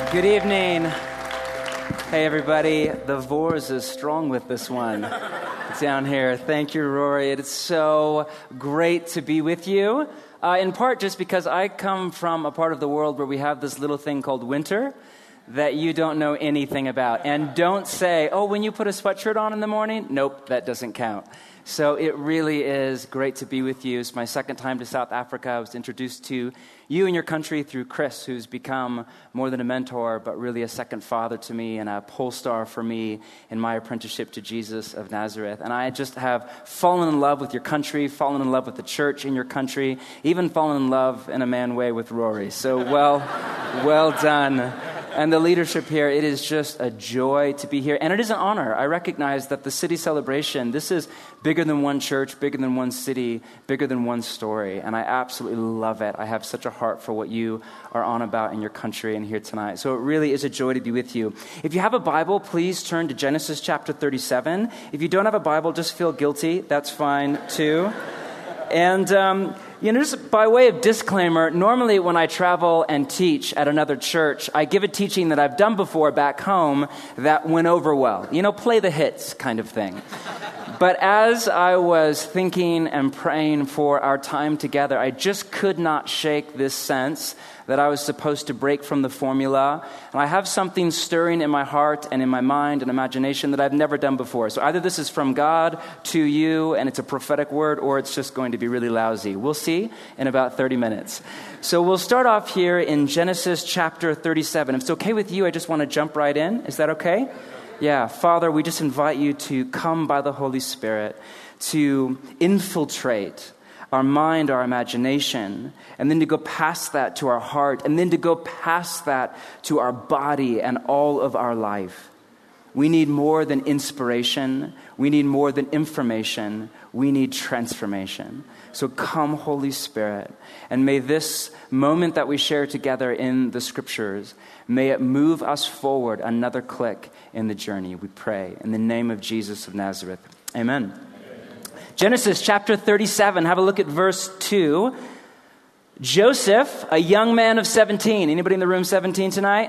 Good evening. Hey, everybody. The Vors is strong with this one. It's down here. Thank you, Rory. It's so great to be with you. In part just because I come from a part of the world where we have this little thing called winter that you don't know anything about. And don't say, oh, when you put a sweatshirt on in the morning, nope, that doesn't count. So it really is great to be with you. It's my second time to South Africa. I was introduced to you and your country through Chris, who's become more than a mentor, but really a second father to me and a pole star for me in my apprenticeship to Jesus of Nazareth. And I just have fallen in love with your country, fallen in love with the church in your country, even fallen in love in a man way with Rory. So well done. And the leadership here, it is just a joy to be here. And it is an honor. I recognize that the city celebration, this is bigger than one church, bigger than one city, bigger than one story. And I absolutely love it. I have such a heart for what you are on about in your country and here tonight. So it really is a joy to be with you. If you have a Bible, please turn to Genesis chapter 37. If you don't have a Bible, just feel guilty. That's fine too. And, just by way of disclaimer, normally when I travel and teach at another church, I give a teaching that I've done before back home that went over well. Play the hits kind of thing. But as I was thinking and praying for our time together, I just could not shake this sense that I was supposed to break from the formula. And I have something stirring in my heart and in my mind and imagination that I've never done before. So either this is from God to you and it's a prophetic word, or it's just going to be really lousy. We'll see in about 30 minutes. So we'll start off here in Genesis chapter 37. If it's okay with you, I just want to jump right in. Is that okay? Yeah, Father, we just invite you to come by the Holy Spirit to infiltrate our mind, our imagination, and then to go past that to our heart, and then to go past that to our body and all of our life. We need more than inspiration. We need more than information. We need transformation. So come, Holy Spirit, and may this moment that we share together in the Scriptures, may it move us forward another click in the journey, we pray. In the name of Jesus of Nazareth, amen. Genesis chapter 37, have a look at verse 2. Joseph, a young man of 17. Anybody in the room 17 tonight?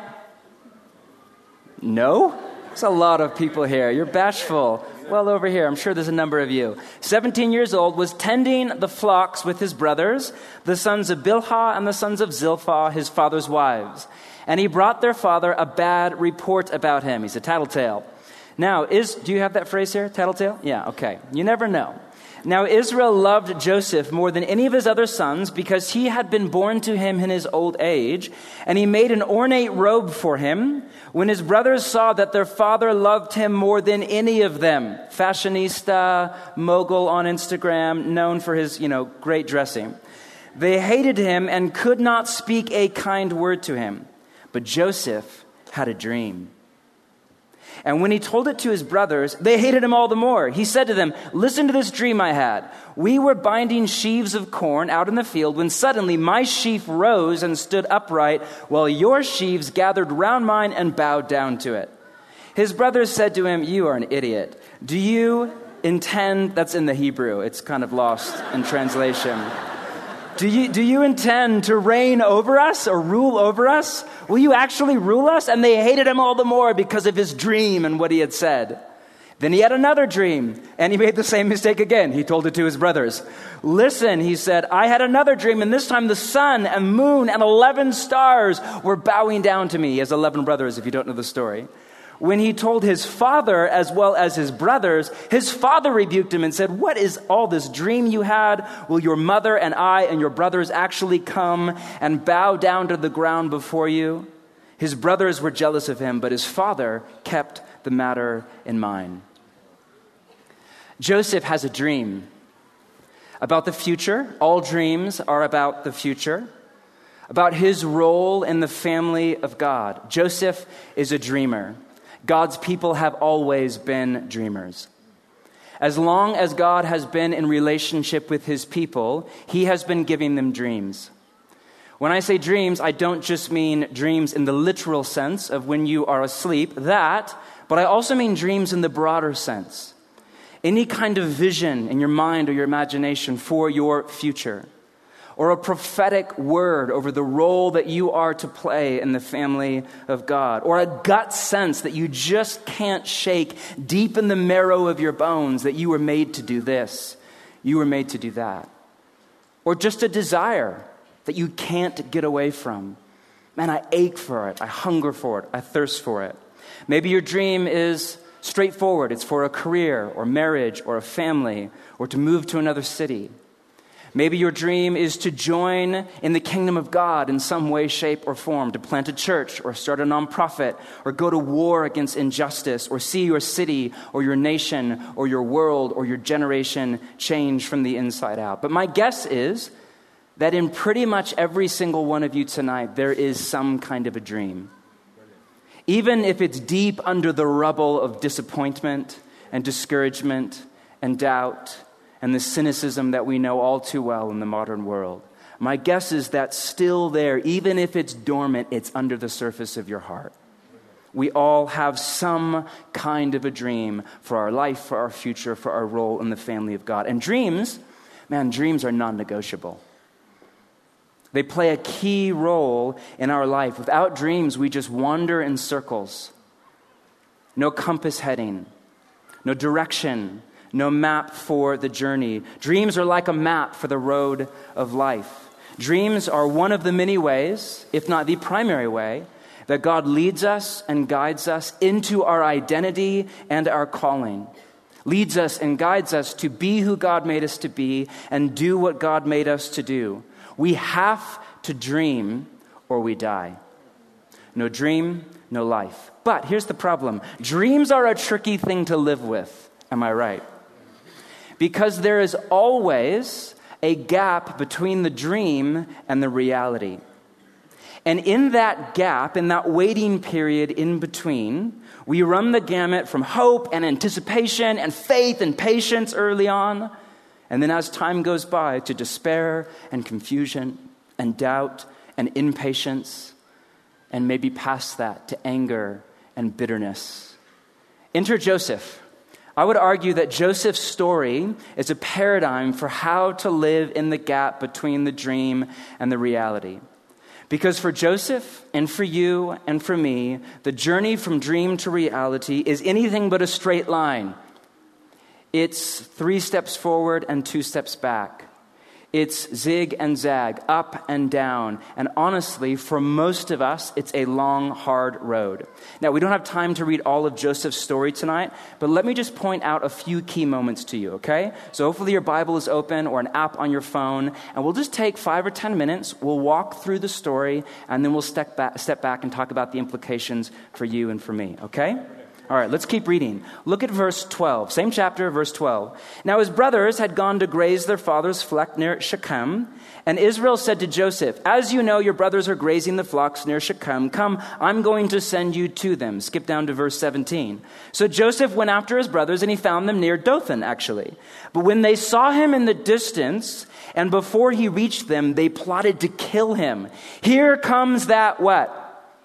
No? There's a lot of people here. You're bashful. Well, over here, I'm sure there's a number of you. 17 years old, was tending the flocks with his brothers, the sons of Bilhah and the sons of Zilpah, his father's wives. And he brought their father a bad report about him. He's a tattletale. Now, do you have that phrase here, tattletale? Yeah, okay. You never know. Now Israel loved Joseph more than any of his other sons because he had been born to him in his old age, and he made an ornate robe for him. When his brothers saw that their father loved him more than any of them, fashionista, mogul on Instagram, known for his, great dressing, they hated him and could not speak a kind word to him. But Joseph had a dream. And when he told it to his brothers, they hated him all the more. He said to them, listen to this dream I had. We were binding sheaves of corn out in the field when suddenly my sheaf rose and stood upright while your sheaves gathered round mine and bowed down to it. His brothers said to him, you are an idiot. Do you intend, that's in the Hebrew, it's kind of lost in translation. Do you intend to reign over us or rule over us? Will you actually rule us? And they hated him all the more because of his dream and what he had said. Then he had another dream, and he made the same mistake again. He told it to his brothers. Listen, he said, I had another dream, and this time the sun and moon and 11 stars were bowing down to me. He has 11 brothers, if you don't know the story. When he told his father as well as his brothers, his father rebuked him and said, what is all this dream you had? Will your mother and I and your brothers actually come and bow down to the ground before you? His brothers were jealous of him, but his father kept the matter in mind. Joseph has a dream about the future. All dreams are about the future, about his role in the family of God. Joseph is a dreamer. God's people have always been dreamers. As long as God has been in relationship with his people, he has been giving them dreams. When I say dreams, I don't just mean dreams in the literal sense of when you are asleep, but I also mean dreams in the broader sense. Any kind of vision in your mind or your imagination for your future. or a prophetic word over the role that you are to play in the family of God, or a gut sense that you just can't shake deep in the marrow of your bones that you were made to do this, you were made to do that, or just a desire that you can't get away from. Man, I ache for it, I hunger for it, I thirst for it. Maybe your dream is straightforward. It's for a career or marriage or a family or to move to another city. Maybe your dream is to join in the kingdom of God in some way, shape, or form, to plant a church or start a nonprofit or go to war against injustice or see your city or your nation or your world or your generation change from the inside out. But my guess is that in pretty much every single one of you tonight, there is some kind of a dream. Even if it's deep under the rubble of disappointment and discouragement and doubt and the cynicism that we know all too well in the modern world. My guess is that still there, even if it's dormant, it's under the surface of your heart. We all have some kind of a dream for our life, for our future, for our role in the family of God. And dreams, man, dreams are non-negotiable. They play a key role in our life. Without dreams, we just wander in circles. No compass heading, no direction, no map for the journey. Dreams are like a map for the road of life. Dreams are one of the many ways, if not the primary way, that God leads us and guides us into our identity and our calling. Leads us and guides us to be who God made us to be and do what God made us to do. We have to dream or we die. No dream, no life. But here's the problem. Dreams are a tricky thing to live with. Am I right? Because there is always a gap between the dream and the reality. And in that gap, in that waiting period in between, we run the gamut from hope and anticipation and faith and patience early on. And then as time goes by, to despair and confusion and doubt and impatience, and maybe past that to anger and bitterness. Enter Joseph. I would argue that Joseph's story is a paradigm for how to live in the gap between the dream and the reality. Because for Joseph and for you and for me, the journey from dream to reality is anything but a straight line. It's 3 steps forward and 2 steps back. It's zig and zag, up and down. And honestly, for most of us, it's a long, hard road. Now, we don't have time to read all of Joseph's story tonight, but let me just point out a few key moments to you, okay? So hopefully your Bible is open or an app on your phone, and we'll just take 5 or 10 minutes. We'll walk through the story, and then we'll step back and talk about the implications for you and for me, okay? All right, let's keep reading. Look at verse 12, same chapter, verse 12. Now his brothers had gone to graze their father's flock near Shechem, and Israel said to Joseph, "As you know, your brothers are grazing the flocks near Shechem. Come, I'm going to send you to them." Skip down to verse 17. So Joseph went after his brothers, and he found them near Dothan, actually. But when they saw him in the distance, and before he reached them, they plotted to kill him. "Here comes that" what?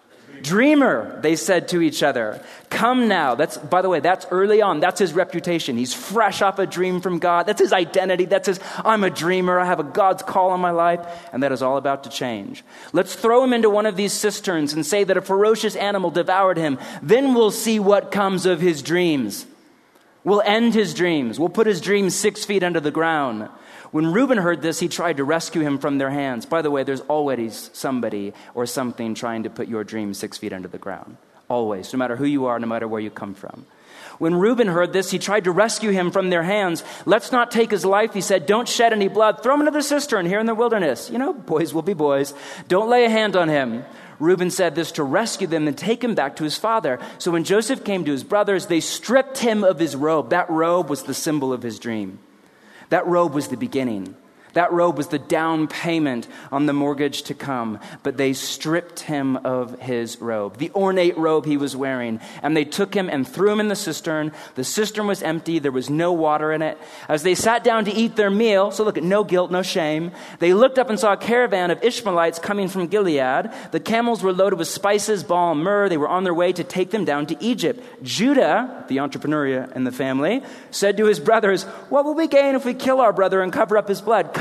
"Dreamer," they said to each other. "Come now." By the way, that's early on. That's his reputation. He's fresh off a dream from God. That's his identity. That's his, I'm a dreamer. I have a God's call on my life. And that is all about to change. "Let's throw him into one of these cisterns and say that a ferocious animal devoured him. Then we'll see what comes of his dreams. We'll end his dreams. We'll put his dreams 6 feet under the ground." When Reuben heard this, he tried to rescue him from their hands. By the way, there's always somebody or something trying to put your dreams 6 feet under the ground. Always, no matter who you are, no matter where you come from. When Reuben heard this, he tried to rescue him from their hands. "Let's not take his life," he said. "Don't shed any blood. Throw him into the cistern here in the wilderness. You know, boys will be boys. Don't lay a hand on him." Reuben said this to rescue them and take him back to his father. So when Joseph came to his brothers, they stripped him of his robe. That robe was the symbol of his dream. That robe was the beginning. That robe was the down payment on the mortgage to come. But they stripped him of his robe, the ornate robe he was wearing. And they took him and threw him in the cistern. The cistern was empty. There was no water in it. As they sat down to eat their meal, so look at no guilt, no shame, they looked up and saw a caravan of Ishmaelites coming from Gilead. The camels were loaded with spices, balm, myrrh. They were on their way to take them down to Egypt. Judah, the entrepreneur in the family, said to his brothers, "What will we gain if we kill our brother and cover up his blood?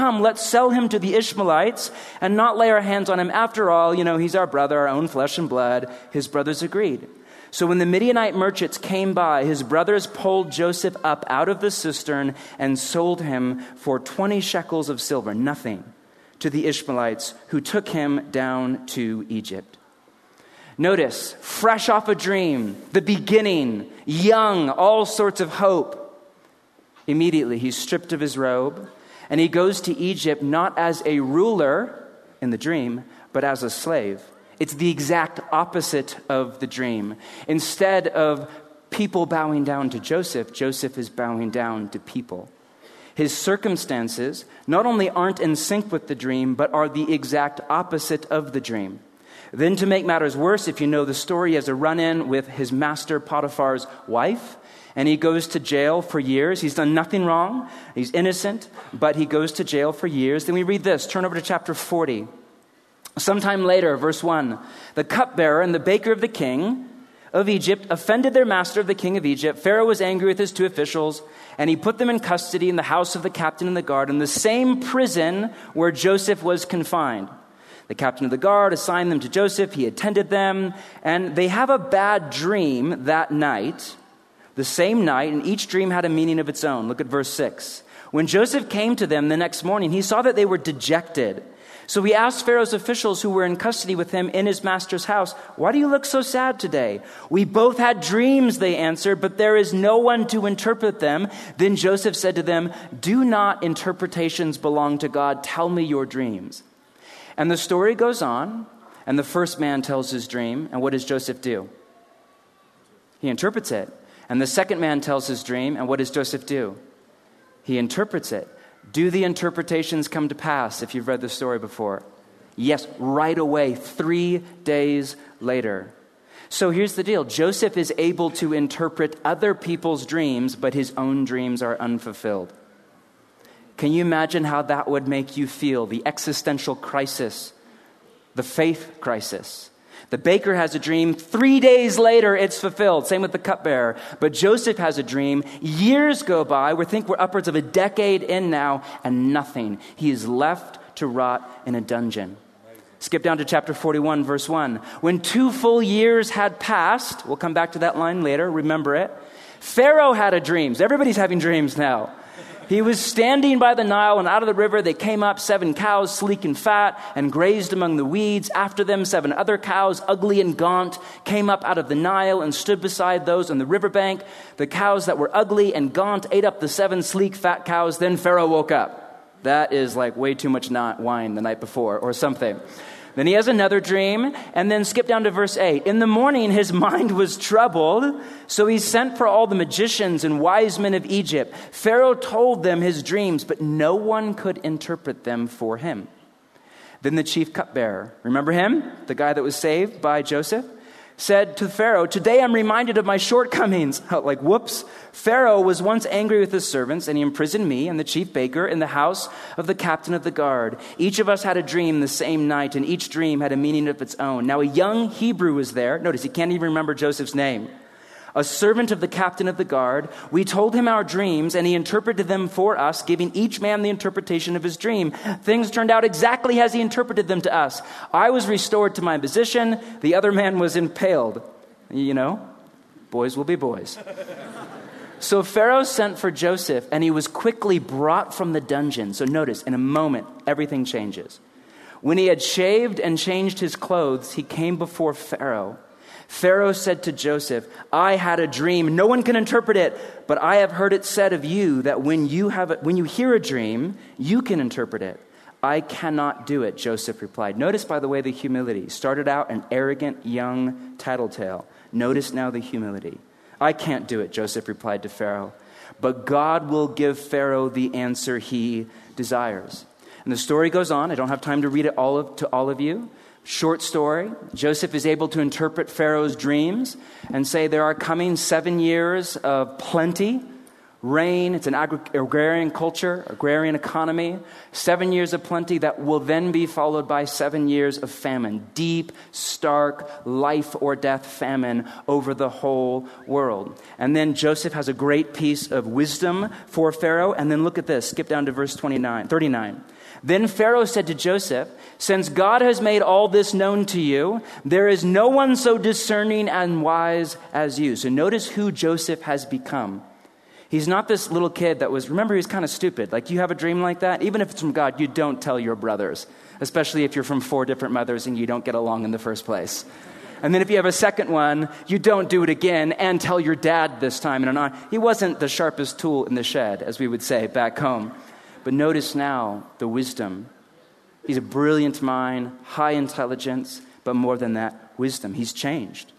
come, let's sell him to the Ishmaelites and not lay our hands on him. After all, he's our brother, our own flesh and blood." His brothers agreed. So when the Midianite merchants came by, his brothers pulled Joseph up out of the cistern and sold him for 20 shekels of silver, nothing, to the Ishmaelites, who took him down to Egypt. Notice, fresh off a dream, the beginning, young, all sorts of hope. Immediately, he's stripped of his robe, and he goes to Egypt not as a ruler in the dream, but as a slave. It's the exact opposite of the dream. Instead of people bowing down to Joseph, Joseph is bowing down to people. His circumstances not only aren't in sync with the dream, but are the exact opposite of the dream. Then to make matters worse, if you know the story, he has a run-in with his master Potiphar's wife, and he goes to jail for years. He's done nothing wrong. He's innocent, but he goes to jail for years. Then we read this. Turn over to chapter 40. Sometime later, verse 1, "The cupbearer and the baker of the king of Egypt offended their master, the king of Egypt. Pharaoh was angry with his 2 officials, and he put them in custody in the house of the captain of the guard, in the same prison where Joseph was confined. The captain of the guard assigned them to Joseph. He attended them, and they have a bad dream that night, the same night, and each dream had a meaning of its own." Look at verse 6. "When Joseph came to them the next morning, he saw that they were dejected. So he asked Pharaoh's officials who were in custody with him in his master's house, 'Why do you look so sad today?' 'We both had dreams,' they answered, 'but there is no one to interpret them.' Then Joseph said to them, 'Do not interpretations belong to God? Tell me your dreams.' And the story goes on, and the first man tells his dream, and what does Joseph do? He interprets it. And the second man tells his dream, and what does Joseph do? He interprets it. Do the interpretations come to pass if you've read the story before? Yes, right away, 3 days later. So here's the deal. Joseph is able to interpret other people's dreams, but his own dreams are unfulfilled. Can you imagine how that would make you feel? The existential crisis, the faith crisis. The baker has a dream. 3 days later, it's fulfilled. Same with the cupbearer. But Joseph has a dream. Years go by. We think we're upwards of a decade in now, and nothing. He is left to rot in a dungeon. Skip down to chapter 41, verse 1. "When 2 full years had passed," we'll come back to that line later, remember it, "Pharaoh had a dream." Everybody's having dreams now. "He was standing by the Nile, and out of the river they came up 7 cows, sleek and fat, and grazed among the weeds. After them 7 other cows, ugly and gaunt, came up out of the Nile and stood beside those on the riverbank. The cows that were ugly and gaunt ate up the 7 sleek, fat cows. Then Pharaoh woke up." That is like way too much wine the night before or something. Then he has another dream, and then skip down to verse 8. "In the morning his mind was troubled, so he sent for all the magicians and wise men of Egypt. Pharaoh told them his dreams, but no one could interpret them for him. Then the chief cupbearer," remember him, the guy that was saved by Joseph, "said to Pharaoh, 'Today I'm reminded of my shortcomings.'" Like, whoops. "Pharaoh was once angry with his servants, and he imprisoned me and the chief baker in the house of the captain of the guard. Each of us had a dream the same night, and each dream had a meaning of its own. Now a young Hebrew was there." Notice, he can't even remember Joseph's name. "A servant of the captain of the guard. We told him our dreams, and he interpreted them for us, giving each man the interpretation of his dream. Things turned out exactly as he interpreted them to us. I was restored to my position. The other man was impaled." Boys will be boys. "So Pharaoh sent for Joseph, and he was quickly brought from the dungeon." So notice, in a moment, everything changes. "When he had shaved and changed his clothes, he came before Pharaoh. Pharaoh said to Joseph, 'I had a dream. No one can interpret it, but I have heard it said of you that when you hear a dream, you can interpret it.' 'I cannot do it,' Joseph replied." Notice, by the way, the humility. Started out an arrogant, young tattletale. Notice now the humility. "I can't do it," Joseph replied to Pharaoh. "But God will give Pharaoh the answer he desires." And the story goes on. I don't have time to read it to all of you. Short story. Joseph is able to interpret Pharaoh's dreams and say there are coming 7 years of plenty, Rain, it's an agrarian culture, agrarian economy. 7 years of plenty that will then be followed by 7 years of famine. Deep, stark, life or death famine over the whole world. And then Joseph has a great piece of wisdom for Pharaoh. And then look at this, skip down to verse 39. Then Pharaoh said to Joseph, since God has made all this known to you, there is no one so discerning and wise as you. So notice who Joseph has become. He's not this little kid that remember, he's kind of stupid. Like, you have a dream like that, even if it's from God, you don't tell your brothers, especially if you're from 4 different mothers and you don't get along in the first place. And then if you have a second one, you don't do it again and tell your dad this time. And he wasn't the sharpest tool in the shed, as we would say back home. But notice now the wisdom. He's a brilliant mind, high intelligence, but more than that, wisdom. He's changed.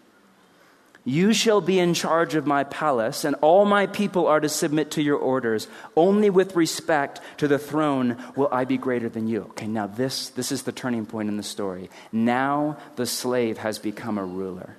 You shall be in charge of my palace, and all my people are to submit to your orders. Only with respect to the throne will I be greater than you. Okay, now this is the turning point in the story. Now the slave has become a ruler.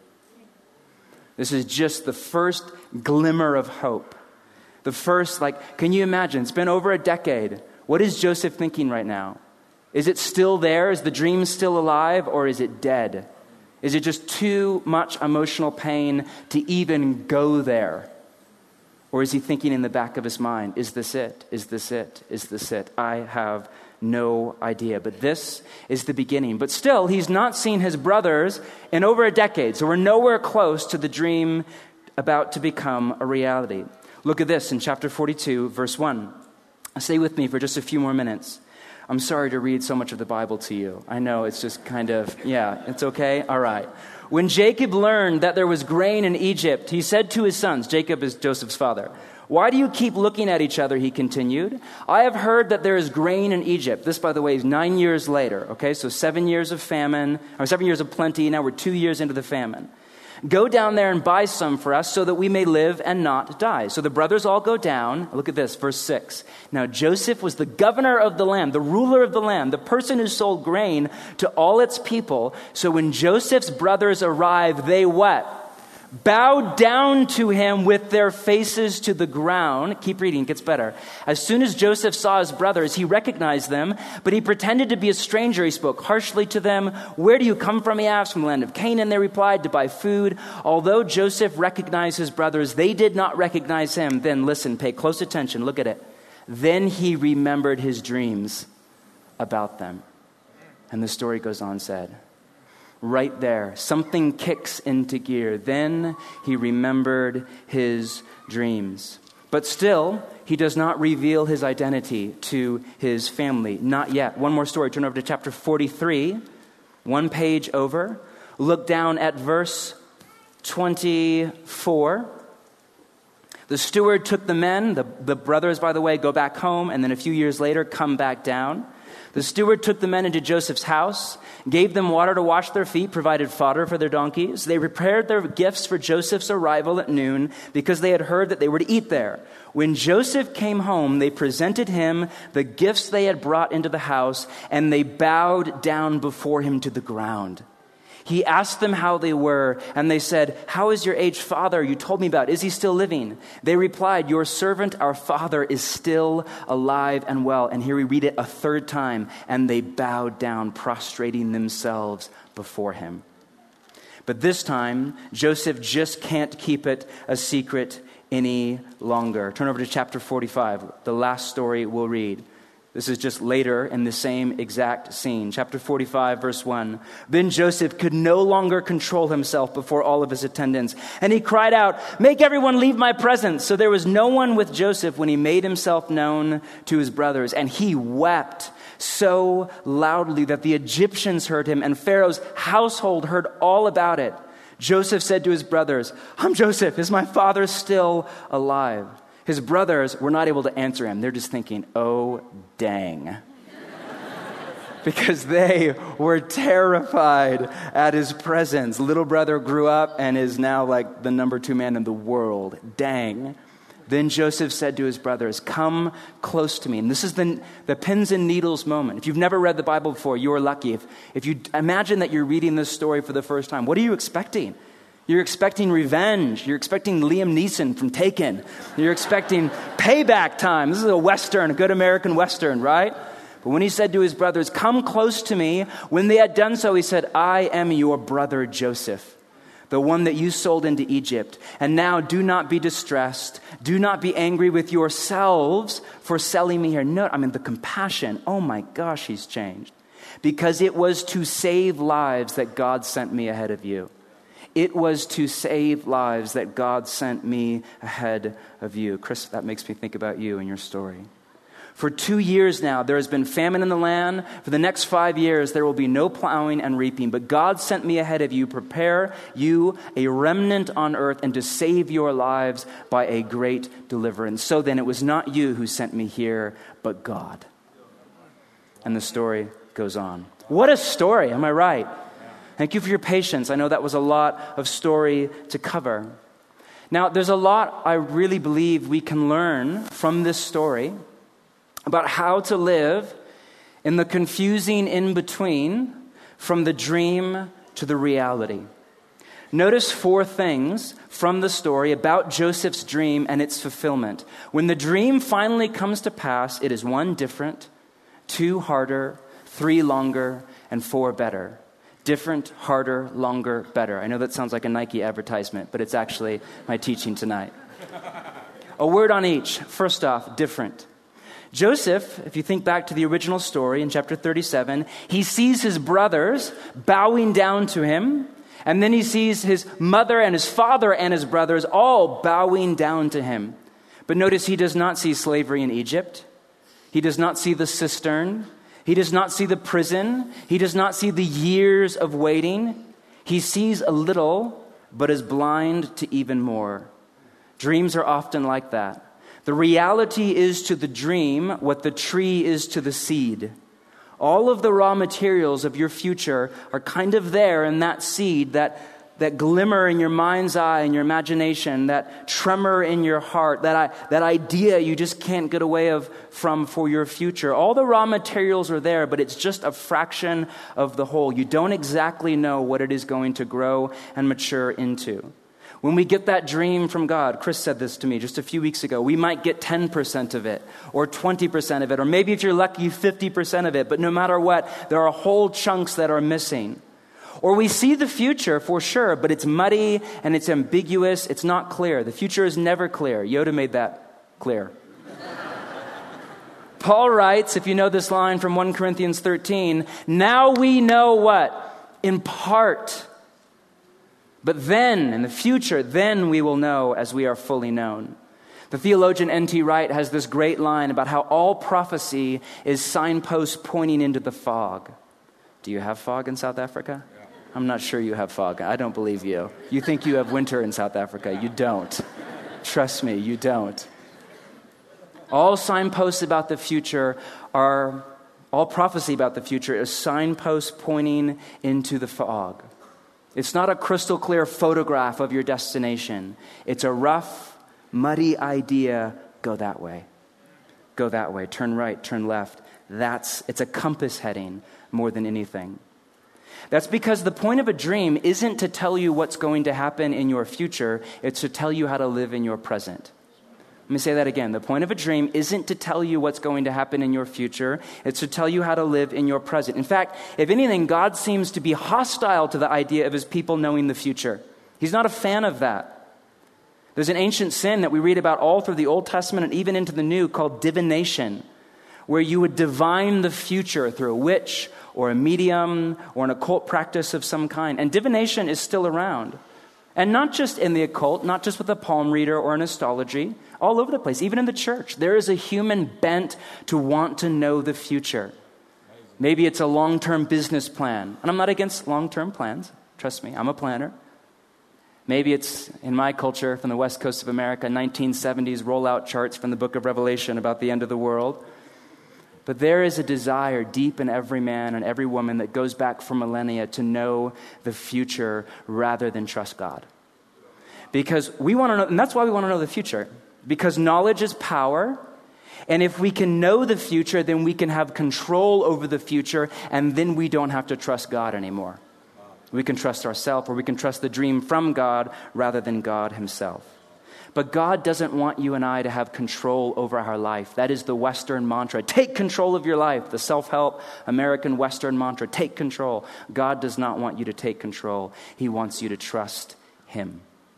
This is just the first glimmer of hope. The first, can you imagine? It's been over a decade. What is Joseph thinking right now? Is it still there? Is the dream still alive, or is it dead? Is it just too much emotional pain to even go there? Or is he thinking in the back of his mind, is this it? Is this it? Is this it? I have no idea. But this is the beginning. But still, he's not seen his brothers in over a decade. So we're nowhere close to the dream about to become a reality. Look at this in chapter 42, verse 1. Stay with me for just a few more minutes. I'm sorry to read so much of the Bible to you. I know it's just kind of, it's okay? All right. When Jacob learned that there was grain in Egypt, he said to his sons, Jacob is Joseph's father, why do you keep looking at each other, he continued. I have heard that there is grain in Egypt. This, by the way, is 9 years later. Okay, so 7 years of famine, or 7 years of plenty. Now we're 2 years into the famine. Go down there and buy some for us so that we may live and not die. So the brothers all go down. Look at this, verse 6. Now Joseph was the governor of the land, the ruler of the land, the person who sold grain to all its people. So when Joseph's brothers arrived, they what? Bowed down to him with their faces to the ground. Keep reading, it gets better. As soon as Joseph saw his brothers, he recognized them, but he pretended to be a stranger. He spoke harshly to them. Where do you come from, he asked. From the land of Canaan, they replied, to buy food. Although Joseph recognized his brothers, they did not recognize him. Then listen, pay close attention, look at it. Then he remembered his dreams about them. And the story goes on, said. Right there, something kicks into gear. Then he remembered his dreams. But still, he does not reveal his identity to his family. Not yet. One more story. Turn over to chapter 43. One page over. Look down at verse 24. The steward took the men. The brothers, by the way, go back home, and then a few years later come back down. The steward took the men into Joseph's house, gave them water to wash their feet, provided fodder for their donkeys. They prepared their gifts for Joseph's arrival at noon because they had heard that they were to eat there. When Joseph came home, they presented him the gifts they had brought into the house, and they bowed down before him to the ground. He asked them how they were, and they said, how is your aged father you told me about? Is he still living? They replied, your servant, our father, is still alive and well. And here we read it a third time, and they bowed down, prostrating themselves before him. But this time, Joseph just can't keep it a secret any longer. Turn over to chapter 45, the last story we'll read. This is just later in the same exact scene. Chapter 45, verse 1. Then Joseph could no longer control himself before all of his attendants, and he cried out, make everyone leave my presence. So there was no one with Joseph when he made himself known to his brothers, and he wept so loudly that the Egyptians heard him, and Pharaoh's household heard all about it. Joseph said to his brothers, I'm Joseph. Is my father still alive? His brothers were not able to answer him. They're just thinking, oh, dang. Because they were terrified at his presence. Little brother grew up and is now like the number 2 man in the world. Dang. Then Joseph said to his brothers, come close to me. And this is the pins and needles moment. If you've never read the Bible before, you are lucky. If you imagine that you're reading this story for the first time, what are you expecting? You're expecting revenge. You're expecting Liam Neeson from Taken. You're expecting payback time. This is a Western, a good American Western, right? But when he said to his brothers, "Come close to me," when they had done so, he said, "I am your brother Joseph, the one that you sold into Egypt. And now do not be distressed. Do not be angry with yourselves for selling me here." The compassion. Oh my gosh, he's changed. Because it was to save lives that God sent me ahead of you. It was to save lives that God sent me ahead of you. Chris, that makes me think about you and your story. For 2 years now, there has been famine in the land. For the next 5 years, there will be no plowing and reaping. But God sent me ahead of you, prepare you a remnant on earth and to save your lives by a great deliverance. So then it was not you who sent me here, but God. And the story goes on. What a story, am I right? Thank you for your patience. I know that was a lot of story to cover. Now, there's a lot I really believe we can learn from this story about how to live in the confusing in-between from the dream to the reality. Notice 4 things from the story about Joseph's dream and its fulfillment. When the dream finally comes to pass, it is 1, different, 2, harder, 3, longer, and 4, better. Different, harder, longer, better. I know that sounds like a Nike advertisement, but it's actually my teaching tonight. A word on each. First off, different. Joseph, if you think back to the original story in chapter 37, he sees his brothers bowing down to him, and then he sees his mother and his father and his brothers all bowing down to him. But notice he does not see slavery in Egypt. He does not see the cistern. He does not see the prison. He does not see the years of waiting. He sees a little, but is blind to even more. Dreams are often like that. The reality is to the dream what the tree is to the seed. All of the raw materials of your future are kind of there in that seed, that glimmer in your mind's eye, in your imagination, that tremor in your heart, that idea you just can't get away from for your future. All the raw materials are there, but it's just a fraction of the whole. You don't exactly know what it is going to grow and mature into. When we get that dream from God, Chris said this to me just a few weeks ago, we might get 10% of it, or 20% of it, or maybe if you're lucky, 50% of it. But no matter what, there are whole chunks that are missing. Or we see the future for sure, but it's muddy and it's ambiguous. It's not clear. The future is never clear. Yoda made that clear. Paul writes, if you know this line from 1 Corinthians 13, now we know what? In part. But then, in the future, then we will know as we are fully known. The theologian N.T. Wright has this great line about how all prophecy is signposts pointing into the fog. Do you have fog in South Africa? Yeah. I'm not sure you have fog. I don't believe you. You think you have winter in South Africa. You don't. Trust me, you don't. All signposts about the future are, all prophecy about the future is signposts pointing into the fog. It's not a crystal clear photograph of your destination. It's a rough, muddy idea. Go that way. Go that way. Turn right, turn left. It's a compass heading more than anything. That's because the point of a dream isn't to tell you what's going to happen in your future. It's to tell you how to live in your present. Let me say that again. The point of a dream isn't to tell you what's going to happen in your future. It's to tell you how to live in your present. In fact, if anything, God seems to be hostile to the idea of his people knowing the future. He's not a fan of that. There's an ancient sin that we read about all through the Old Testament and even into the New called divination, where you would divine the future through a witch or a medium or an occult practice of some kind. And divination is still around. And not just in the occult, not just with a palm reader or an astrology, all over the place, even in the church. There is a human bent to want to know the future. Maybe it's a long-term business plan. And I'm not against long-term plans. Trust me, I'm a planner. Maybe it's, in my culture, from the west coast of America, 1970s rollout charts from the book of Revelation about the end of the world. But there is a desire deep in every man and every woman that goes back for millennia to know the future rather than trust God. Because we want to know, and that's why we want to know the future. Because knowledge is power, and if we can know the future, then we can have control over the future, and then we don't have to trust God anymore. We can trust ourselves, or we can trust the dream from God rather than God himself. But God doesn't want you and I to have control over our life. That is the Western mantra. Take control of your life. The self-help American Western mantra. Take control. God does not want you to take control. He wants you to trust him.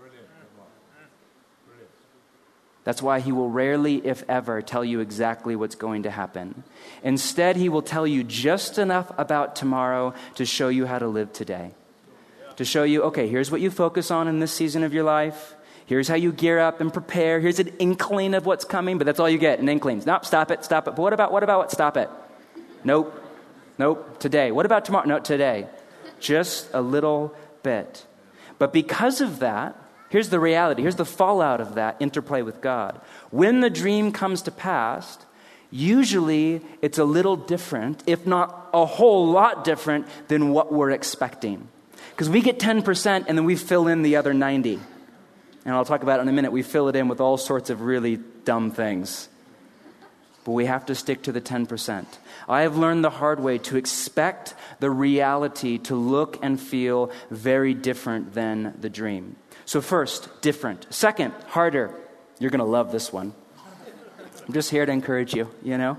That's why he will rarely, if ever, tell you exactly what's going to happen. Instead, he will tell you just enough about tomorrow to show you how to live today. To show you, okay, here's what you focus on in this season of your life. Here's how you gear up and prepare. Here's an inkling of what's coming, but that's all you get, an inkling. Nope, stop it. But what about what? Stop it. Nope, today. What about tomorrow? No, today. Just a little bit. But because of that, here's the reality. Here's the fallout of that interplay with God. When the dream comes to pass, usually it's a little different, if not a whole lot different than what we're expecting. Because we get 10% and then we fill in the other 90%. And I'll talk about it in a minute. We fill it in with all sorts of really dumb things. But we have to stick to the 10%. I have learned the hard way to expect the reality to look and feel very different than the dream. So first, different. Second, harder. You're going to love this one. I'm just here to encourage you, you know.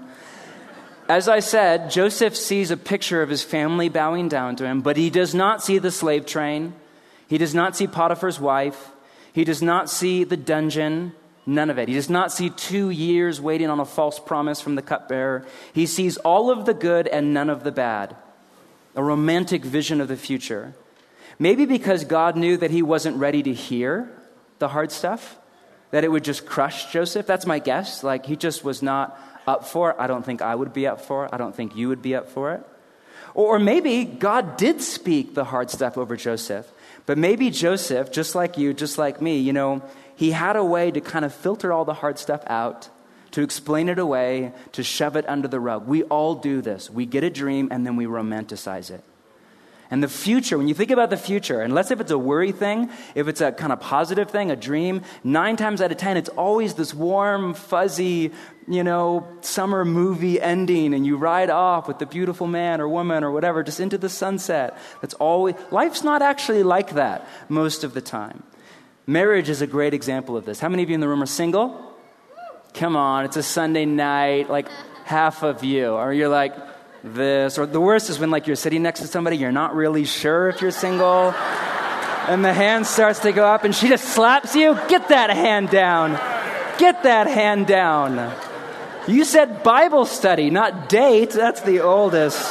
As I said, Joseph sees a picture of his family bowing down to him, but he does not see the slave train. He does not see Potiphar's wife. He does not see the dungeon, none of it. He does not see 2 years waiting on a false promise from the cupbearer. He sees all of the good and none of the bad, a romantic vision of the future. Maybe because God knew that he wasn't ready to hear the hard stuff, that it would just crush Joseph. That's my guess. Like, he just was not up for it. I don't think I would be up for it. I don't think you would be up for it. Or maybe God did speak the hard stuff over Joseph. But maybe Joseph, just like you, just like me, you know, he had a way to kind of filter all the hard stuff out, to explain it away, to shove it under the rug. We all do this. We get a dream and then we romanticize it. And the future, when you think about the future, unless if it's a worry thing, if it's a kind of positive thing, a dream, 9 times out of 10, it's always this warm, fuzzy, you know, summer movie ending, and you ride off with the beautiful man or woman or whatever, just into the sunset. That's always, life's not actually like that most of the time. Marriage is a great example of this. How many of you in the room are single? Come on, it's a Sunday night, like half of you. Or you're like, this, or the worst is when like you're sitting next to somebody, you're not really sure if you're single, and the hand starts to go up and she just slaps you. Get that hand down. Get that hand down. You said Bible study, not date. That's the oldest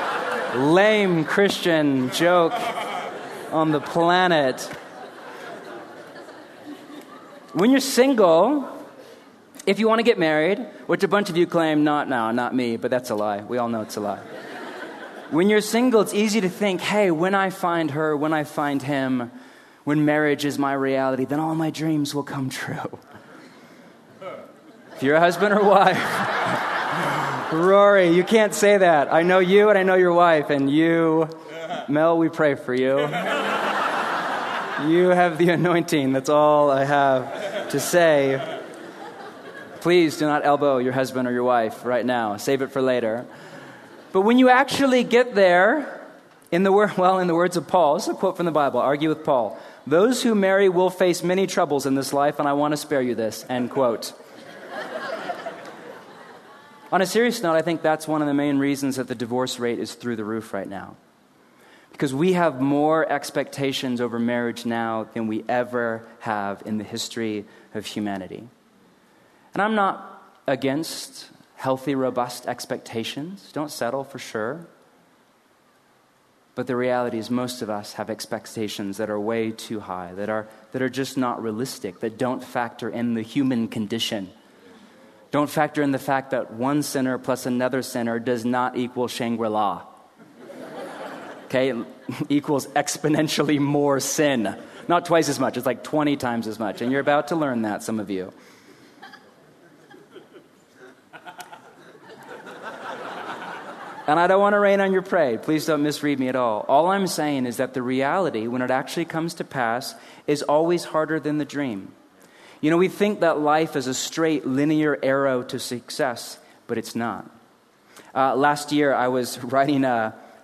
lame Christian joke on the planet. When you're single, if you want to get married, which a bunch of you claim, not me, but that's a lie. We all know it's a lie. When you're single, it's easy to think, hey, when I find her, when I find him, when marriage is my reality, then all my dreams will come true. If you're a husband or wife, Rory, you can't say that. I know you and I know your wife, and you, Mel, we pray for you. You have the anointing. That's all I have to say. Please do not elbow your husband or your wife right now. Save it for later. But when you actually get there, in the words of Paul, this is a quote from the Bible, argue with Paul. Those who marry will face many troubles in this life, and I want to spare you this, end quote. On a serious note, I think that's one of the main reasons that the divorce rate is through the roof right now. Because we have more expectations over marriage now than we ever have in the history of humanity. And I'm not against healthy, robust expectations. Don't settle for sure. But the reality is most of us have expectations that are way too high, that are just not realistic, that don't factor in the human condition. Don't factor in the fact that one sinner plus another sinner does not equal Shangri-La. Okay? It equals exponentially more sin. Not twice as much. It's like 20 times as much. And you're about to learn that, some of you. And I don't want to rain on your parade. Please don't misread me at all. All I'm saying is that the reality, when it actually comes to pass, is always harder than the dream. You know, we think that life is a straight linear arrow to success, but it's not. Last year, I was writing a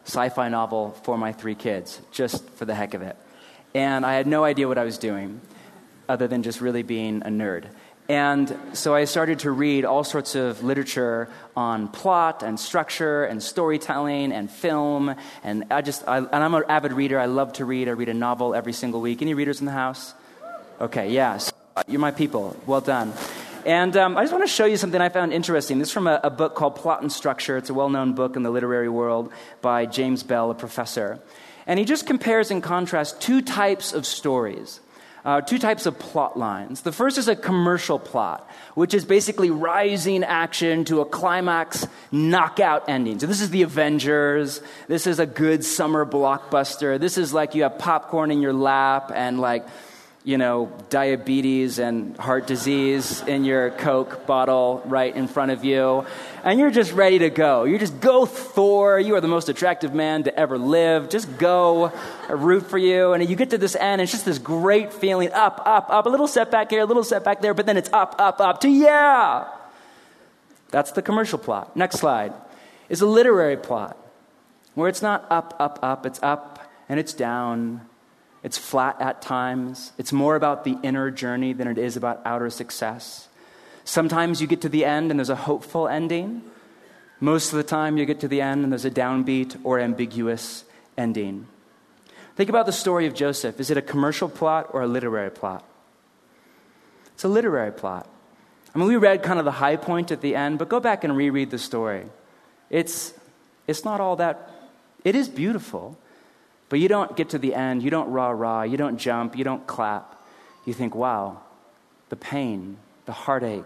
sci-fi novel for my 3 kids, just for the heck of it. And I had no idea what I was doing, other than just really being a nerd. And so I started to read all sorts of literature on plot and structure and storytelling and film. And I'm an avid reader. I love to read. I read a novel every single week. Any readers in the house? Okay, yeah. So you're my people. Well done. And I just want to show you something I found interesting. This is from a book called Plot and Structure. It's a well-known book in the literary world by James Bell, a professor. And he just compares and contrasts 2 types of stories. 2 types of plot lines. The first is a commercial plot, which is basically rising action to a climax knockout ending. So this is the Avengers. This is a good summer blockbuster. This is like you have popcorn in your lap and diabetes and heart disease in your Coke bottle right in front of you. And you're just ready to go. You just go Thor. You are the most attractive man to ever live. Just go. I root for you. And you get to this end, and it's just this great feeling. Up, up, up. A little setback here, a little setback there, but then it's up, up, up to yeah. That's the commercial plot. Next slide is a literary plot where it's not up, up, up. It's up and it's down. It's flat at times. It's more about the inner journey than it is about outer success. Sometimes you get to the end and there's a hopeful ending. Most of the time you get to the end and there's a downbeat or ambiguous ending. Think about the story of Joseph. Is it a commercial plot or a literary plot? It's a literary plot. I mean, we read kind of the high point at the end, but go back and reread the story. It's not all that. It is beautiful. But you don't get to the end, you don't rah-rah, you don't jump, you don't clap. You think, wow, the pain, the heartache.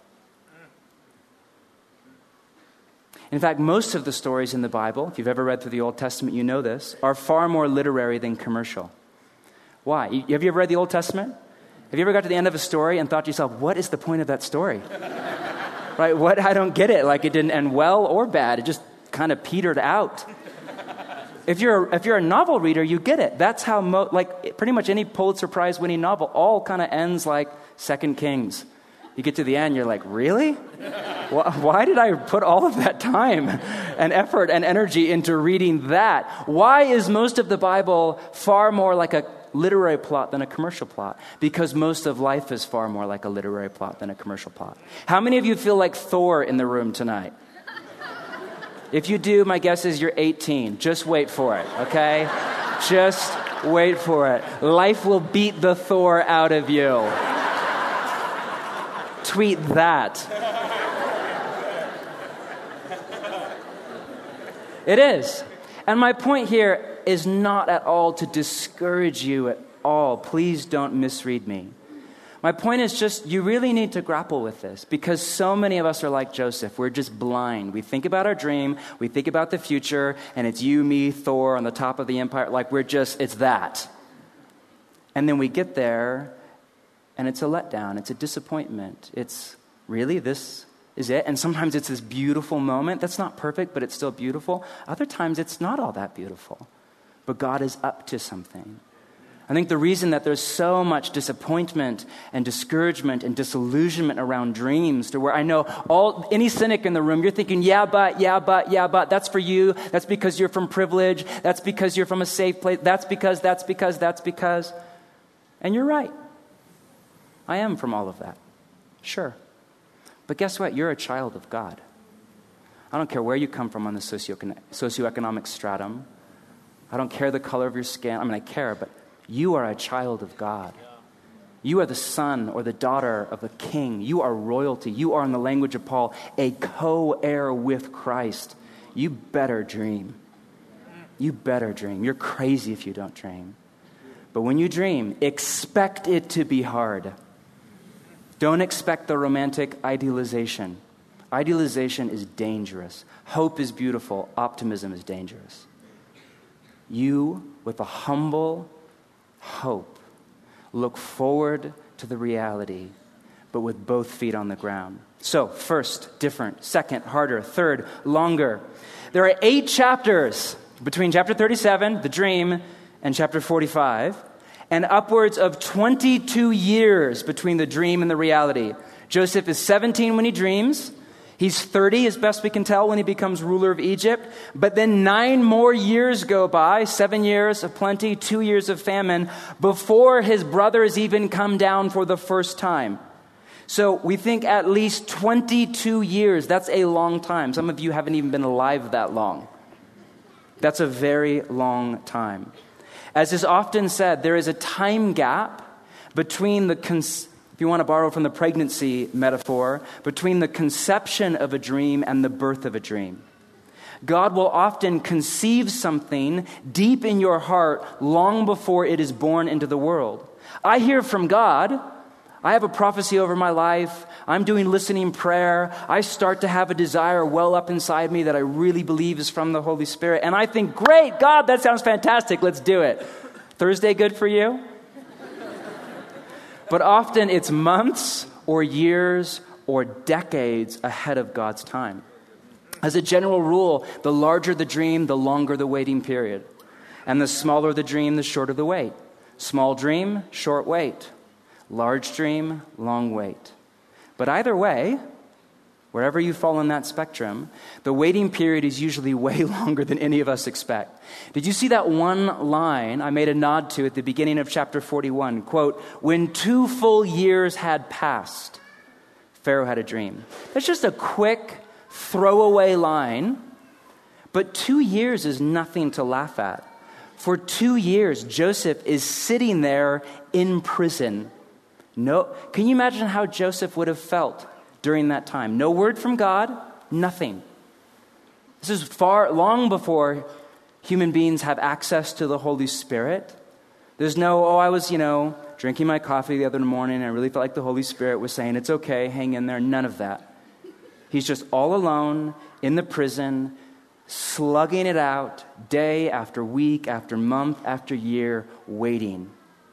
In fact, most of the stories in the Bible, if you've ever read through the Old Testament, you know this, are far more literary than commercial. Why? Have you ever read the Old Testament? Have you ever got to the end of a story and thought to yourself, what is the point of that story? Right? What? I don't get it. Like it didn't end well or bad. It just kind of petered out. If you're a novel reader, you get it. That's how pretty much any Pulitzer Prize winning novel all kind of ends like 2 Kings. You get to the end, you're like, really? Why did I put all of that time and effort and energy into reading that? Why is most of the Bible far more like a literary plot than a commercial plot? Because most of life is far more like a literary plot than a commercial plot. How many of you feel like Thor in the room tonight? If you do, my guess is you're 18. Just wait for it, okay? Just wait for it. Life will beat the Thor out of you. Tweet that. It is. And my point here is not at all to discourage you at all. Please don't misread me. My point is just, you really need to grapple with this because so many of us are like Joseph. We're just blind. We think about our dream, we think about the future, and it's you, me, Thor on the top of the empire. Like it's that. And then we get there, and it's a letdown. It's a disappointment. It's, really, this is it? And sometimes it's this beautiful moment. That's not perfect, but it's still beautiful. Other times it's not all that beautiful. But God is up to something. I think the reason that there's so much disappointment and discouragement and disillusionment around dreams, to where I know any cynic in the room, you're thinking, yeah, but, that's for you. That's because you're from privilege. That's because you're from a safe place. That's because. And you're right. I am from all of that. Sure. But guess what? You're a child of God. I don't care where you come from on the socioeconomic stratum. I don't care the color of your skin. I mean, I care, but you are a child of God. You are the son or the daughter of a king. You are royalty. You are, in the language of Paul, a co-heir with Christ. You better dream. You better dream. You're crazy if you don't dream. But when you dream, expect it to be hard. Don't expect the romantic idealization. Idealization is dangerous. Hope is beautiful. Optimism is dangerous. You, with a humble hope, look forward to the reality, but with both feet on the ground. So, first, different. Second, harder. Third, longer. There are 8 chapters between chapter 37, the dream, and chapter 45, and upwards of 22 years between the dream and the reality. Joseph is 17 when he dreams. He's 30, as best we can tell, when he becomes ruler of Egypt. But then 9 more years go by, 7 years of plenty, 2 years of famine, before his brothers even come down for the first time. So we think at least 22 years. That's a long time. Some of you haven't even been alive that long. That's a very long time. As is often said, there is a time gap between if you want to borrow from the pregnancy metaphor, between the conception of a dream and the birth of a dream. God will often conceive something deep in your heart long before it is born into the world. I hear from God. I have a prophecy over my life. I'm doing listening prayer. I start to have a desire well up inside me that I really believe is from the Holy Spirit. And I think, great, God, that sounds fantastic. Let's do it. Thursday good for you? But often it's months or years or decades ahead of God's time. As a general rule, the larger the dream, the longer the waiting period. And the smaller the dream, the shorter the wait. Small dream, short wait. Large dream, long wait. But either way, wherever you fall in that spectrum, the waiting period is usually way longer than any of us expect. Did you see that one line I made a nod to at the beginning of chapter 41? Quote, when 2 full years had passed, Pharaoh had a dream. That's just a quick throwaway line, but 2 years is nothing to laugh at. For 2 years, Joseph is sitting there in prison. Can you imagine how Joseph would have felt during that time? No word from God, nothing. This is long before human beings have access to the Holy Spirit. There's no, I was, drinking my coffee the other morning and I really felt like the Holy Spirit was saying, it's okay, hang in there. None of that. He's just all alone in the prison, slugging it out day after week, after month, after year, waiting.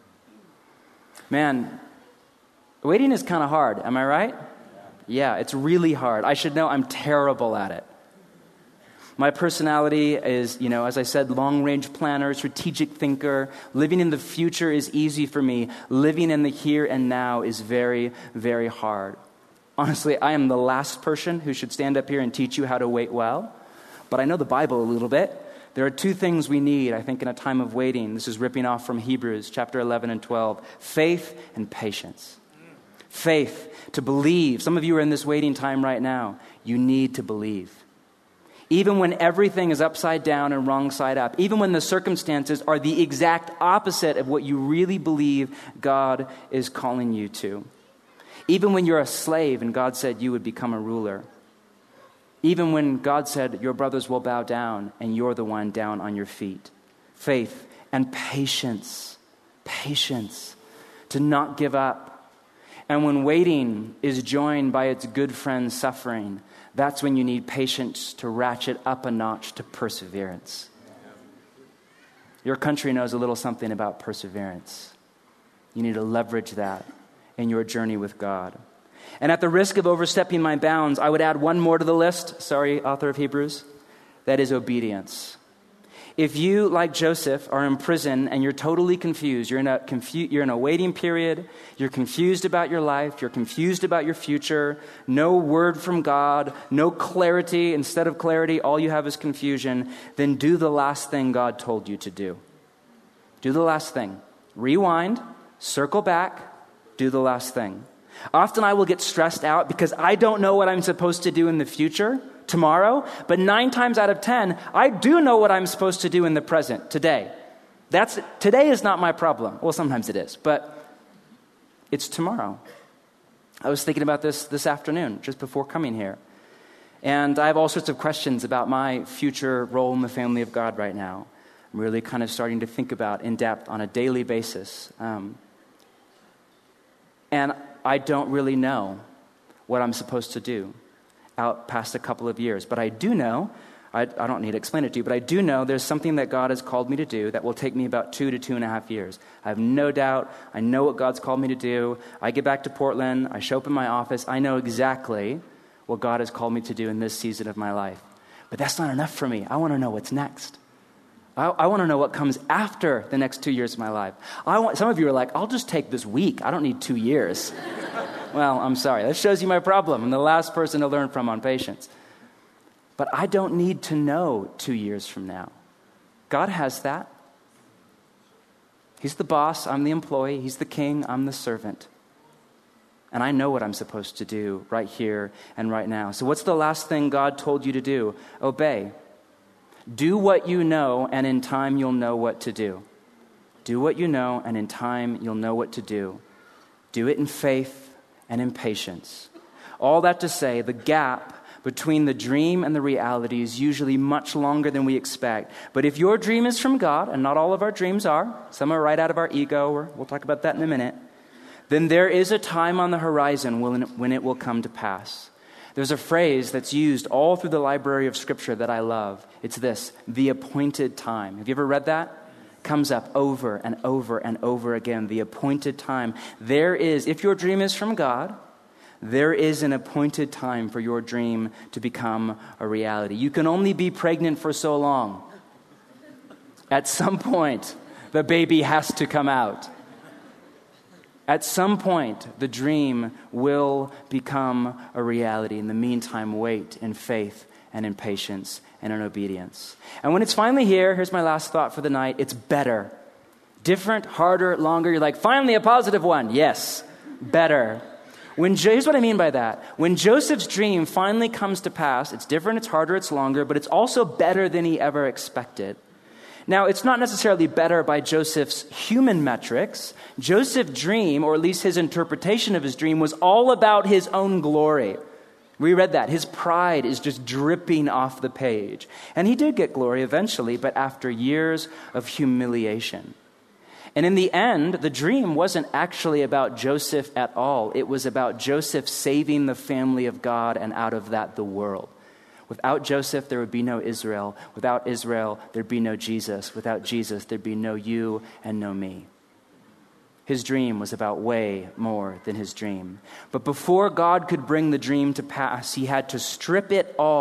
Man, waiting is kind of hard. Am I right? Yeah, it's really hard. I should know I'm terrible at it. My personality is, as I said, long-range planner, strategic thinker. Living in the future is easy for me. Living in the here and now is very, very hard. Honestly, I am the last person who should stand up here and teach you how to wait well. But I know the Bible a little bit. There are 2 things we need, I think, in a time of waiting. This is ripping off from Hebrews chapter 11 and 12. Faith and patience. Faith, to believe. Some of you are in this waiting time right now. You need to believe. Even when everything is upside down and wrong side up. Even when the circumstances are the exact opposite of what you really believe God is calling you to. Even when you're a slave and God said you would become a ruler. Even when God said your brothers will bow down and you're the one down on your feet. Faith and patience. Patience. To not give up. And when waiting is joined by its good friend suffering, that's when you need patience to ratchet up a notch to perseverance. Your country knows a little something about perseverance. You need to leverage that in your journey with God. And at the risk of overstepping my bounds, I would add one more to the list. Sorry, author of Hebrews. That is obedience. If you, like Joseph, are in prison and you're totally confused, you're in a waiting period, you're confused about your life, you're confused about your future, no word from God, no clarity. Instead of clarity, all you have is confusion, then do the last thing God told you to do. Do the last thing. Rewind, circle back, do the last thing. Often I will get stressed out because I don't know what I'm supposed to do in the future, tomorrow, but 9 times out of 10, I do know what I'm supposed to do in the present, today. Today is not my problem. Well, sometimes it is, but it's tomorrow. I was thinking about this afternoon, just before coming here. And I have all sorts of questions about my future role in the family of God right now. I'm really kind of starting to think about in depth on a daily basis. And I don't really know what I'm supposed to do out past a couple of years. But I do know, I don't need to explain it to you, but I do know there's something that God has called me to do that will take me about 2 to 2.5 years. I have no doubt. I know what God's called me to do. I get back to Portland. I show up in my office. I know exactly what God has called me to do in this season of my life. But that's not enough for me. I want to know what's next. I want to know what comes after the next 2 years of my life. Some of you are like, I'll just take this week. I don't need 2 years. Well, I'm sorry. That shows you my problem. I'm the last person to learn from on patience. But I don't need to know 2 years from now. God has that. He's the boss, I'm the employee. He's the king, I'm the servant. And I know what I'm supposed to do right here and right now. So what's the last thing God told you to do? Obey. Do what you know, and in time you'll know what to do. Do what you know, and in time you'll know what to do. Do it in faith and in patience. All that to say, the gap between the dream and the reality is usually much longer than we expect. But if your dream is from God, and not all of our dreams are, some are right out of our ego, we'll talk about that in a minute, then there is a time on the horizon when it will come to pass. There's a phrase that's used all through the library of Scripture that I love. It's this, the appointed time. Have you ever read that? Comes up over and over and over again, the appointed time. There is, if your dream is from God, there is an appointed time for your dream to become a reality. You can only be pregnant for so long. At some point, the baby has to come out. At some point, the dream will become a reality. In the meantime, wait in faith and in patience and in obedience. And when it's finally here, here's my last thought for the night, it's better. Different, harder, longer. You're like, finally a positive one. Yes, better. Here's what I mean by that. When Joseph's dream finally comes to pass, it's different, it's harder, it's longer, but it's also better than he ever expected. Now, it's not necessarily better by Joseph's human metrics. Joseph's dream, or at least his interpretation of his dream, was all about his own glory. We read that. His pride is just dripping off the page. And he did get glory eventually, but after years of humiliation. And in the end, the dream wasn't actually about Joseph at all. It was about Joseph saving the family of God, and out of that, the world. Without Joseph, there would be no Israel. Without Israel, there'd be no Jesus. Without Jesus, there'd be no you and no me. His dream was about way more than his dream. But before God could bring the dream to pass, he had to strip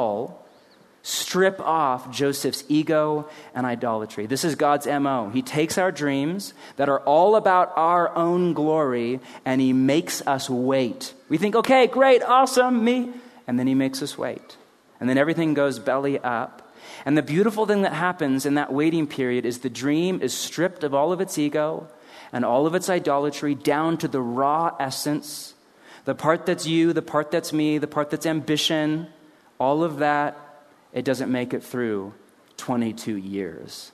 off Joseph's ego and idolatry. This is God's MO. He takes our dreams that are all about our own glory, and he makes us wait. We think, okay, great, awesome, me. And then he makes us wait. And then everything goes belly up. And the beautiful thing that happens in that waiting period is the dream is stripped of all of its ego and all of its idolatry down to the raw essence, the part that's you, the part that's me, the part that's ambition, all of that. It doesn't make it through 22 years.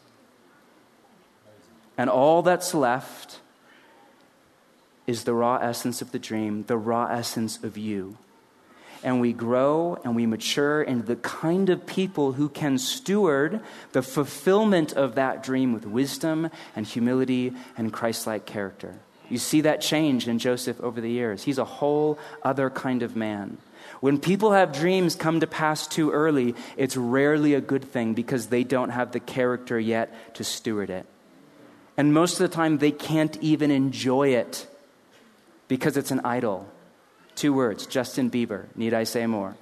And all that's left is the raw essence of the dream, the raw essence of you. And we grow and we mature into the kind of people who can steward the fulfillment of that dream with wisdom and humility and Christ-like character. You see that change in Joseph over the years. He's a whole other kind of man. When people have dreams come to pass too early, it's rarely a good thing because they don't have the character yet to steward it. And most of the time, they can't even enjoy it because it's an idol. 2 words, Justin Bieber. Need I say more?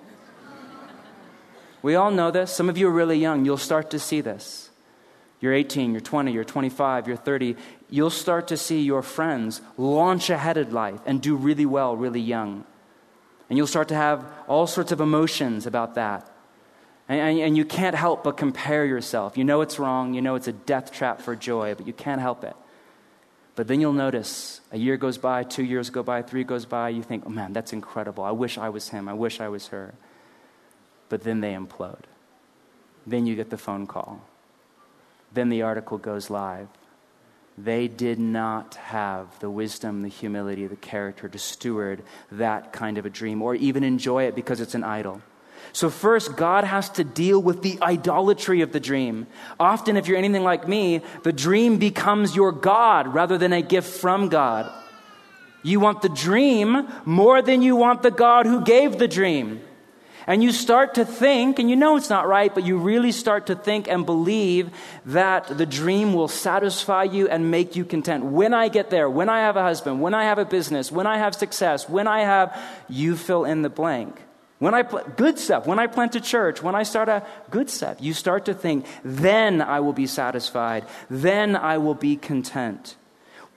We all know this. Some of you are really young. You'll start to see this. You're 18, you're 20, you're 25, you're 30. You'll start to see your friends launch ahead in life and do really well, really young. And you'll start to have all sorts of emotions about that. And you can't help but compare yourself. You know it's wrong. You know it's a death trap for joy, but you can't help it. But then you'll notice a year goes by, 2 years go by, 3 goes by. You think, oh man, that's incredible. I wish I was him. I wish I was her. But then they implode. Then you get the phone call. Then the article goes live. They did not have the wisdom, the humility, the character to steward that kind of a dream or even enjoy it because it's an idol. So first, God has to deal with the idolatry of the dream. Often, if you're anything like me, the dream becomes your God rather than a gift from God. You want the dream more than you want the God who gave the dream. And you start to think, and you know it's not right, but you really start to think and believe that the dream will satisfy you and make you content. When I get there, when I have a husband, when I have a business, when I have success, when I have, you fill in the blank. When I good stuff, when I plant a church, when I start a good stuff, you start to think, then I will be satisfied, then I will be content.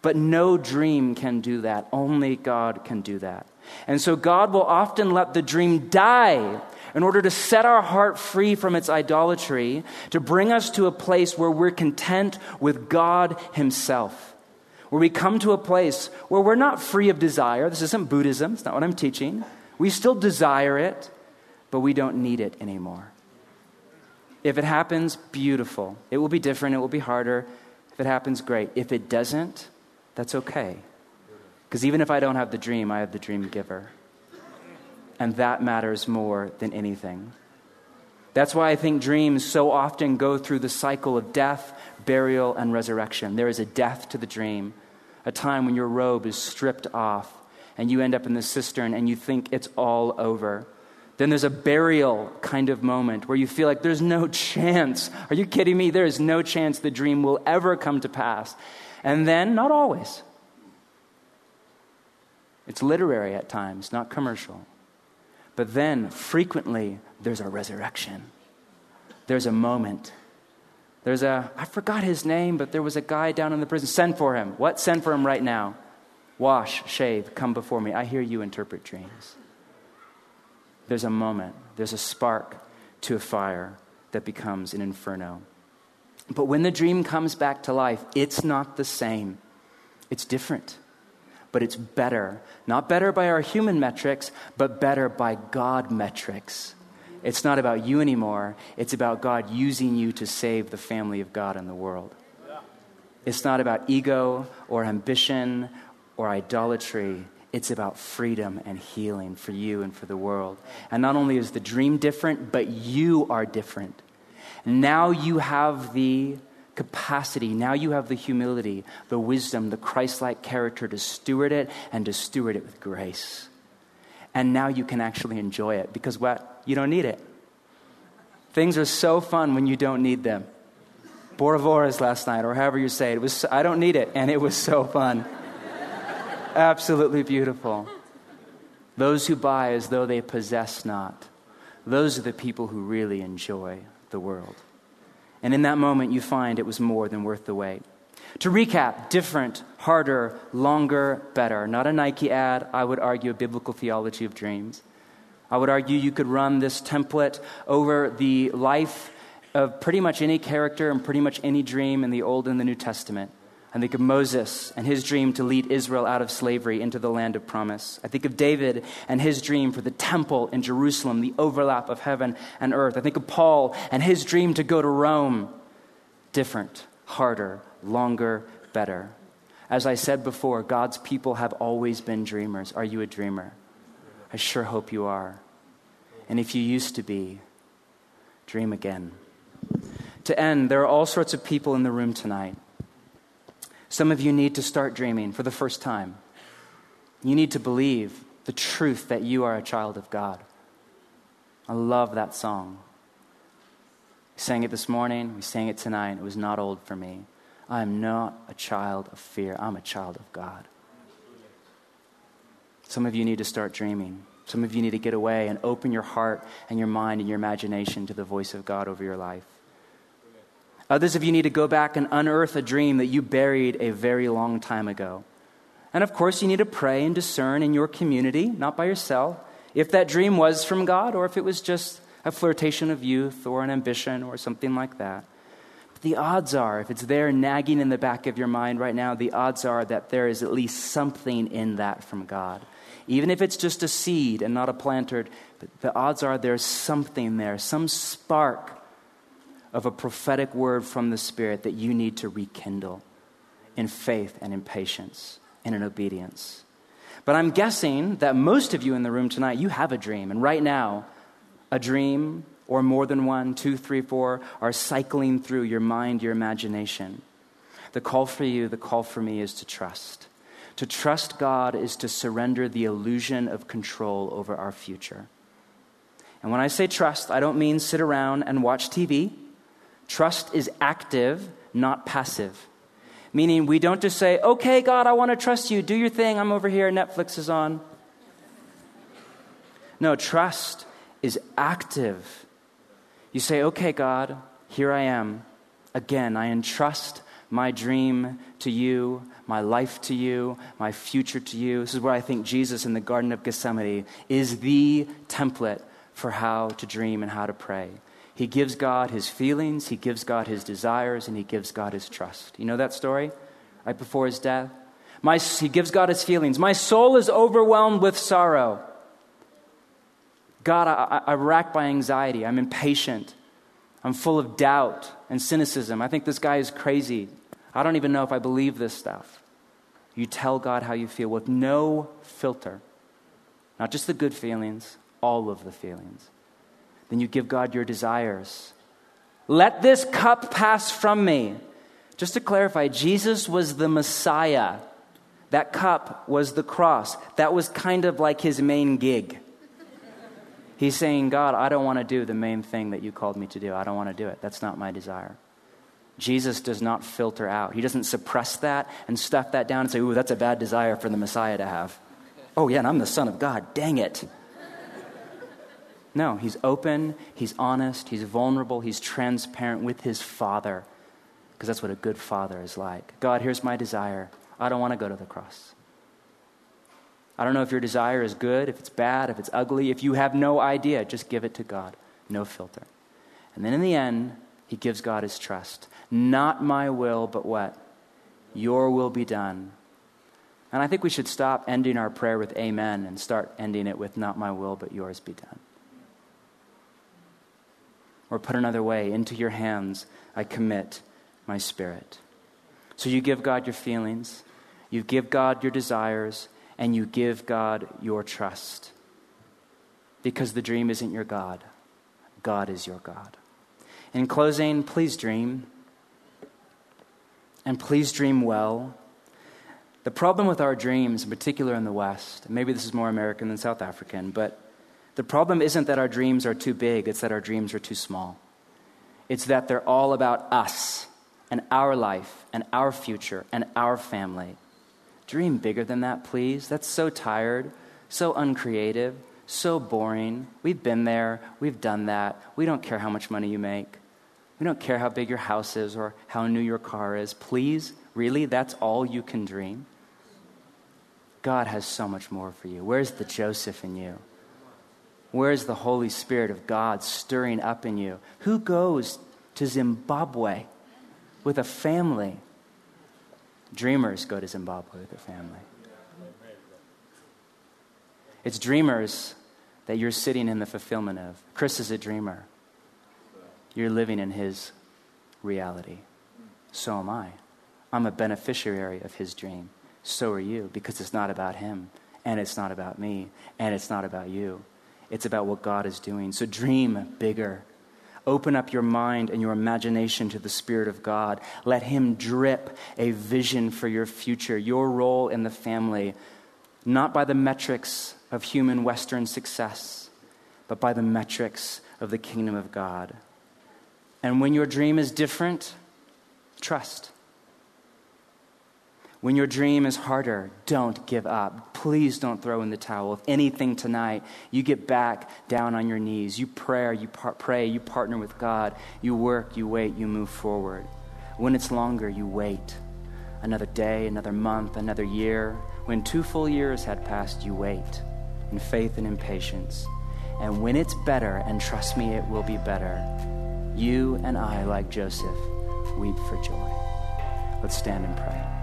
But no dream can do that. Only God can do that. And so God will often let the dream die in order to set our heart free from its idolatry, to bring us to a place where we're content with God himself, where we come to a place where we're not free of desire. This isn't Buddhism. It's not what I'm teaching. We still desire it, but we don't need it anymore. If it happens, beautiful. It will be different. It will be harder. If it happens, great. If it doesn't, that's okay. Because even if I don't have the dream, I have the dream giver. And that matters more than anything. That's why I think dreams so often go through the cycle of death, burial, and resurrection. There is a death to the dream, a time when your robe is stripped off and you end up in the cistern and you think it's all over. Then there's a burial kind of moment where you feel like there's no chance. Are you kidding me? There is no chance the dream will ever come to pass. And then, not always. It's literary at times, not commercial. But then, frequently, there's a resurrection. There's a moment. I forgot his name, but there was a guy down in the prison. Send for him. What? Send for him right now. Wash, shave, come before me. I hear you interpret dreams. There's a moment. There's a spark to a fire that becomes an inferno. But when the dream comes back to life, it's not the same. It's different. But it's better. Not better by our human metrics, but better by God metrics. It's not about you anymore. It's about God using you to save the family of God in the world. It's not about ego or ambition or idolatry. It's about freedom and healing for you and for the world. And not only is the dream different, but you are different. Now you have the capacity, now you have the humility, the wisdom, the Christ-like character to steward it and to steward it with grace. And now you can actually enjoy it because what? You don't need it. Things are so fun when you don't need them. Borovoras last night, or however you say it, I don't need it, and it was so fun. Absolutely beautiful. Those who buy as though they possess not, those are the people who really enjoy the world. And in that moment, you find it was more than worth the wait. To recap, different, harder, longer, better. Not a Nike ad. I would argue a biblical theology of dreams. I would argue you could run this template over the life of pretty much any character and pretty much any dream in the Old and the New Testament. I think of Moses and his dream to lead Israel out of slavery into the land of promise. I think of David and his dream for the temple in Jerusalem, the overlap of heaven and earth. I think of Paul and his dream to go to Rome. Different, harder, longer, better. As I said before, God's people have always been dreamers. Are you a dreamer? I sure hope you are. And if you used to be, dream again. To end, there are all sorts of people in the room tonight. Some of you need to start dreaming for the first time. You need to believe the truth that you are a child of God. I love that song. We sang it this morning. We sang it tonight. It was not old for me. I am not a child of fear. I'm a child of God. Some of you need to start dreaming. Some of you need to get away and open your heart and your mind and your imagination to the voice of God over your life. Others of you need to go back and unearth a dream that you buried a very long time ago. And of course, you need to pray and discern in your community, not by yourself, if that dream was from God or if it was just a flirtation of youth or an ambition or something like that. But the odds are, if it's there nagging in the back of your mind right now, the odds are that there is at least something in that from God. Even if it's just a seed and not a planter, but the odds are there's something there, some spark of a prophetic word from the Spirit that you need to rekindle in faith and in patience and in obedience. But I'm guessing that most of you in the room tonight, you have a dream. And right now, a dream or more than one, 2, 3, 4, are cycling through your mind, your imagination. The call for you, the call for me is to trust. To trust God is to surrender the illusion of control over our future. And when I say trust, I don't mean sit around and watch TV. Trust is active, not passive. Meaning we don't just say, okay, God, I want to trust you. Do your thing. I'm over here. Netflix is on. No, trust is active. You say, okay, God, here I am. Again, I entrust my dream to you, my life to you, my future to you. This is where I think Jesus in the Garden of Gethsemane is the template for how to dream and how to pray. He gives God his feelings, he gives God his desires, and he gives God his trust. You know that story? Right before his death? He gives God his feelings. My soul is overwhelmed with sorrow. God, I'm racked by anxiety. I'm impatient. I'm full of doubt and cynicism. I think this guy is crazy. I don't even know if I believe this stuff. You tell God how you feel with no filter. Not just the good feelings, all of the feelings. Then you give God your desires. Let this cup pass from me. Just to clarify, Jesus was the Messiah. That cup was the cross. That was kind of like his main gig. He's saying, God, I don't want to do the main thing that you called me to do. I don't want to do it. That's not my desire. Jesus does not filter out. He doesn't suppress that and stuff that down and say, ooh, that's a bad desire for the Messiah to have. Oh yeah, and I'm the Son of God. Dang it. No, he's open, he's honest, he's vulnerable, he's transparent with his Father, because that's what a good father is like. God, here's my desire. I don't want to go to the cross. I don't know if your desire is good, if it's bad, if it's ugly. If you have no idea, just give it to God. No filter. And then in the end, he gives God his trust. Not my will, but what? Your will be done. And I think we should stop ending our prayer with amen and start ending it with not my will, but yours be done. Or put another way, into your hands I commit my spirit. So you give God your feelings, you give God your desires, and you give God your trust. Because the dream isn't your God. God is your God. In closing, please dream. And please dream well. The problem with our dreams, in particular in the West, maybe this is more American than South African, but the problem isn't that our dreams are too big, it's that our dreams are too small. It's that they're all about us and our life and our future and our family. Dream bigger than that, please. That's so tired, so uncreative, so boring. We've been there. We've done that. We don't care how much money you make. We don't care how big your house is or how new your car is. Please, really, that's all you can dream? God has so much more for you. Where's the Joseph in you? Where's the Holy Spirit of God stirring up in you? Who goes to Zimbabwe with a family? Dreamers go to Zimbabwe with a family. It's dreamers that you're sitting in the fulfillment of. Chris is a dreamer. You're living in his reality. So am I. I'm a beneficiary of his dream. So are you, because it's not about him, and it's not about me, and it's not about you. It's about what God is doing. So dream bigger. Open up your mind and your imagination to the Spirit of God. Let him drip a vision for your future, your role in the family, not by the metrics of human Western success, but by the metrics of the kingdom of God. And when your dream is different, trust. When your dream is harder, don't give up. Please don't throw in the towel. If anything tonight, you get back down on your knees. You pray, you partner with God. You work, you wait, you move forward. When it's longer, you wait. Another day, another month, another year. When 2 full years had passed, you wait in faith and in patience. And when it's better, and trust me, it will be better, you and I, like Joseph, weep for joy. Let's stand and pray.